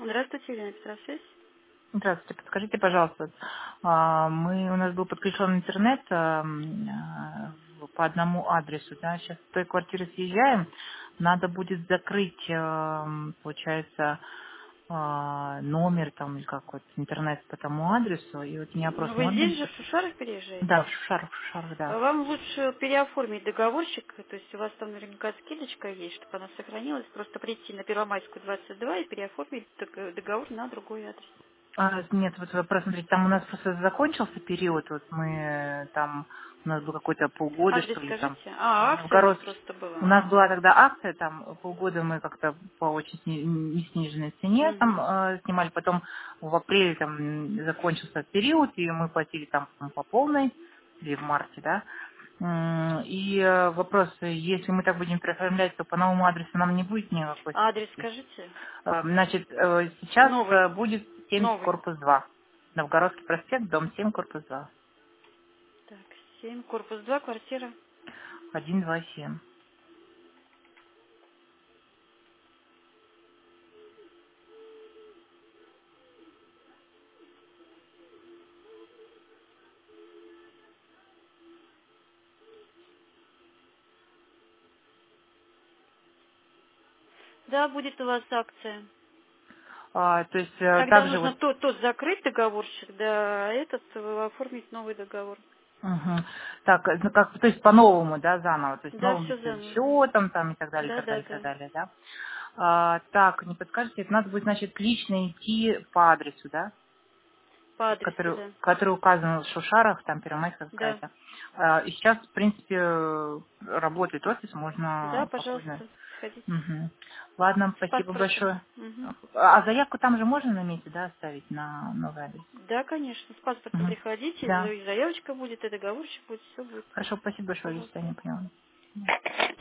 Здравствуйте, Елена Петросвязь. Здравствуйте, подскажите, пожалуйста, у нас был подключен интернет по одному адресу, да, сейчас с той квартиры съезжаем, надо будет закрыть, получается, номер там или какой-то интернет по тому адресу, и вот у меня вопрос, Ну, вы можно ли здесь же в Шушарах Да, переезжаете? в Шушарах, да. Вам лучше переоформить договорщик, то есть у вас там наверняка скидочка есть, чтобы она сохранилась, просто прийти на Первомайскую 22 и переоформить договор на другой адрес. Нет, вот вопрос, смотрите, там у нас просто закончился период, вот мы там, у нас было какое-то полгода, Адрес что ли, там, скажите. А, акция у вас Новгородский. просто была. У нас Ага. была тогда акция, там полгода мы как-то по очень не сниженной цене там Угу. снимали, потом в апреле там закончился период, и мы платили там по полной, или в марте, да. Вопрос, если мы так будем переоформлять, то по новому адресу нам не будет никакой Адрес скидки. скажите. Значит, сейчас Новый. будет 70 Новый. корпус 2. Новгородский проспект, дом 7, корпус 2. Так, 7, корпус 2, квартира. 127. Да, будет у вас акция. То есть Тогда также вот нужно тот закрыть договорщик, да, а этот оформить новый договор. мгм. Так, ну как, то есть по-новому, да, заново, то есть Да, новым все лицевым заново. счетом там и так далее, и Да, так да, далее, и так да. далее, да. Так, не подскажете, это надо будет, значит, лично идти по адресу, да? По адресу, который, да. который указан в Шушарах, там Первомайская Да. какая-то. И сейчас, в принципе, работает офис, Да, можно спокойно. пожалуйста, сходите. Мгм. Ладно, С спасибо паспортом. большое. Мгм. А заявку там же можно на месте, да, оставить на новый адрес? Да, конечно, с паспортом Мгм. приходите, Да. и заявочка будет, и договорчик будет, все будет. Хорошо, спасибо большое, до Пожалуйста. свидания, поняла.